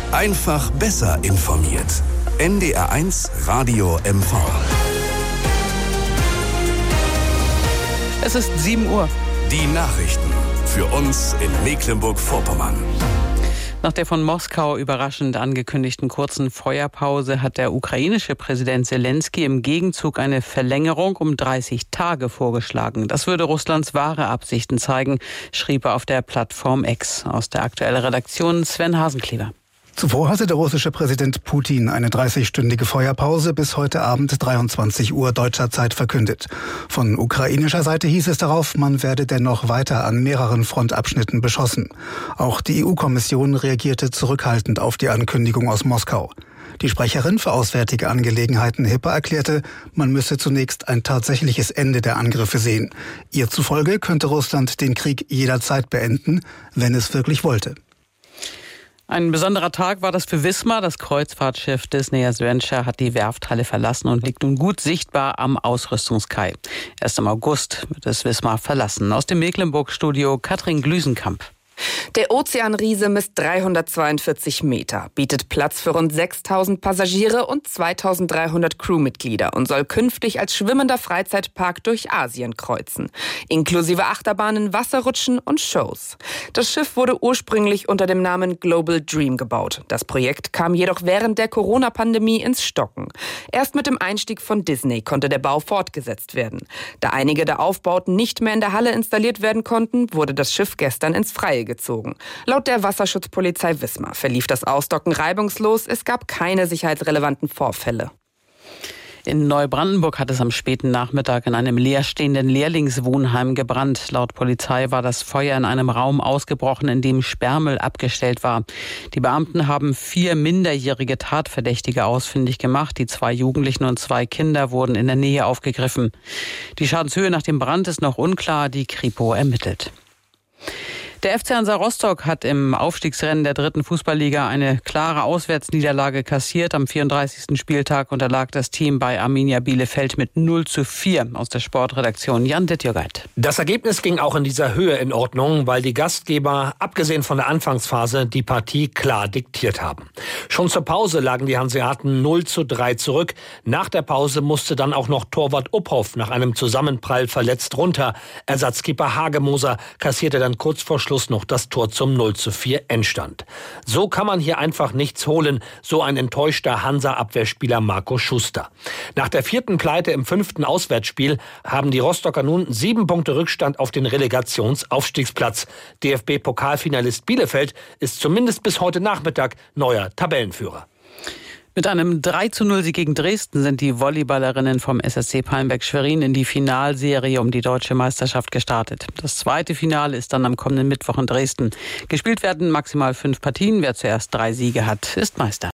Einfach besser informiert. NDR1 Radio MV. Es ist 7 Uhr. Die Nachrichten für uns in Mecklenburg-Vorpommern. Nach der von Moskau überraschend angekündigten kurzen Feuerpause hat der ukrainische Präsident Selenskyj im Gegenzug eine Verlängerung um 30 Tage vorgeschlagen. Das würde Russlands wahre Absichten zeigen, schrieb er auf der Plattform X. Aus der aktuellen Redaktion Sven Hasenkleber. Zuvor hatte der russische Präsident Putin eine 30-stündige Feuerpause bis heute Abend 23 Uhr deutscher Zeit verkündet. Von ukrainischer Seite hieß es darauf, man werde dennoch weiter an mehreren Frontabschnitten beschossen. Auch die EU-Kommission reagierte zurückhaltend auf die Ankündigung aus Moskau. Die Sprecherin für Auswärtige Angelegenheiten Hipper erklärte, man müsse zunächst ein tatsächliches Ende der Angriffe sehen. Ihr zufolge könnte Russland den Krieg jederzeit beenden, wenn es wirklich wollte. Ein besonderer Tag war das für Wismar. Das Kreuzfahrtschiff Disney Adventure hat die Werfthalle verlassen und liegt nun gut sichtbar am Ausrüstungskai. Erst im August wird es Wismar verlassen. Aus dem Mecklenburg-Studio Katrin Glüsenkamp. Der Ozeanriese misst 342 Meter, bietet Platz für rund 6.000 Passagiere und 2.300 Crewmitglieder und soll künftig als schwimmender Freizeitpark durch Asien kreuzen, inklusive Achterbahnen, Wasserrutschen und Shows. Das Schiff wurde ursprünglich unter dem Namen Global Dream gebaut. Das Projekt kam jedoch während der Corona-Pandemie ins Stocken. Erst mit dem Einstieg von Disney konnte der Bau fortgesetzt werden. Da einige der Aufbauten nicht mehr in der Halle installiert werden konnten, wurde das Schiff gestern ins Freie gezogen. Laut der Wasserschutzpolizei Wismar verlief das Ausdocken reibungslos. Es gab keine sicherheitsrelevanten Vorfälle. In Neubrandenburg hat es am späten Nachmittag in einem leerstehenden Lehrlingswohnheim gebrannt. Laut Polizei war das Feuer in einem Raum ausgebrochen, in dem Sperrmüll abgestellt war. Die Beamten haben 4 minderjährige Tatverdächtige ausfindig gemacht. Die 2 Jugendlichen und 2 Kinder wurden in der Nähe aufgegriffen. Die Schadenshöhe nach dem Brand ist noch unklar. Die Kripo ermittelt. Der FC Hansa Rostock hat im Aufstiegsrennen der 3. Fußballliga eine klare Auswärtsniederlage kassiert. Am 34. Spieltag unterlag das Team bei Arminia Bielefeld mit 0:4. Aus der Sportredaktion Jan Dittjogait. Das Ergebnis ging auch in dieser Höhe in Ordnung, weil die Gastgeber, abgesehen von der Anfangsphase, die Partie klar diktiert haben. Schon zur Pause lagen die Hanseaten 0:3 zurück. Nach der Pause musste dann auch noch Torwart Uphoff nach einem Zusammenprall verletzt runter. Ersatzkeeper Hagemoser kassierte dann kurz vor Schluss noch das Tor zum 0:4 Endstand. So kann man hier einfach nichts holen, so ein enttäuschter Hansa-Abwehrspieler Marco Schuster. Nach der 4. Pleite im 5. Auswärtsspiel haben die Rostocker nun 7 Punkte Rückstand auf den Relegationsaufstiegsplatz. DFB-Pokalfinalist Bielefeld ist zumindest bis heute Nachmittag neuer Tabellenführer. Mit einem 3:0 gegen Dresden sind die Volleyballerinnen vom SSC Palmberg Schwerin in die Finalserie um die deutsche Meisterschaft gestartet. Das zweite Finale ist dann am kommenden Mittwoch in Dresden. Gespielt werden maximal 5 Partien. Wer zuerst 3 Siege hat, ist Meister.